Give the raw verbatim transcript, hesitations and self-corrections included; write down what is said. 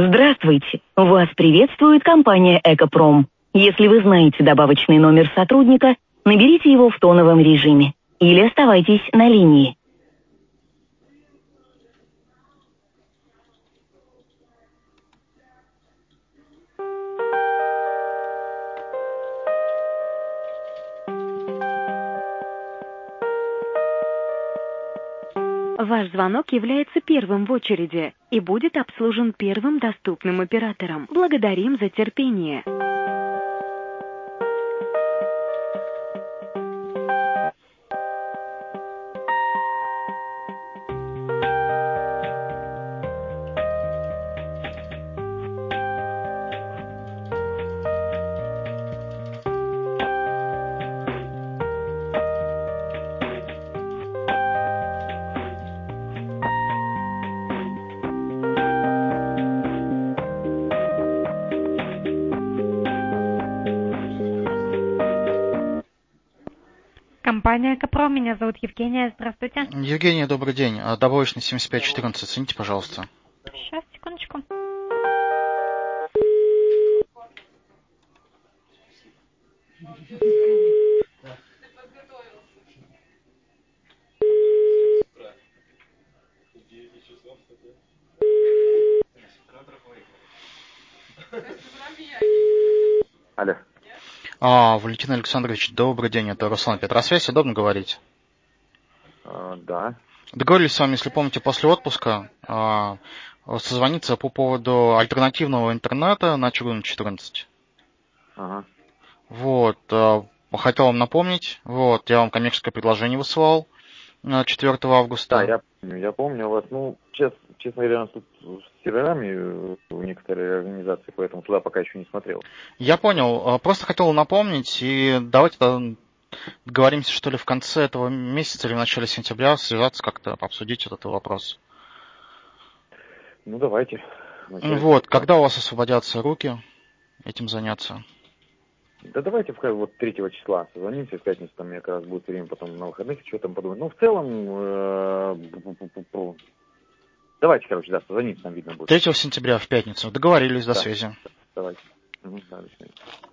Здравствуйте! Вас приветствует компания «Экопром». Если вы знаете добавочный номер сотрудника, наберите его в тоновом режиме или оставайтесь на линии. Ваш звонок является первым в очереди и будет обслужен первым доступным оператором. Благодарим за терпение. Компания «Экопром», меня зовут Евгения, здравствуйте. Евгения, добрый день. А, Добавочный семьдесят пять четырнадцать, оцените, пожалуйста. Сейчас, секундочку. Алло. А, Валентин Александрович, добрый день, это Руслан Петросвязь, удобно говорить? А, да. Договорились с вами, если помните, после отпуска а, созвониться по поводу альтернативного интернета на Чугунной четырнадцать. Ага. Вот, а, хотел вам напомнить, вот, я вам коммерческое предложение высылал четвёртого августа. Да, я помню, я помню вас. Ну, честно, честно говоря, у нас тут с серверами у некоторых организаций, поэтому туда пока еще не смотрел. Я понял, просто хотел напомнить, и давайте договоримся, что ли, в конце этого месяца или в начале сентября связаться как-то, обсудить этот вопрос. Ну, давайте. Вот, когда у вас освободятся руки этим заняться? Да давайте вот третьего числа созвонимся, в пятницу там у меня как раз будет время потом на выходных, что там подумать. Ну, в целом, давайте, короче, да, созвонимся, там видно будет. третьего сентября в пятницу. Договорились, до связи. Давайте. Угу, да, до свидания.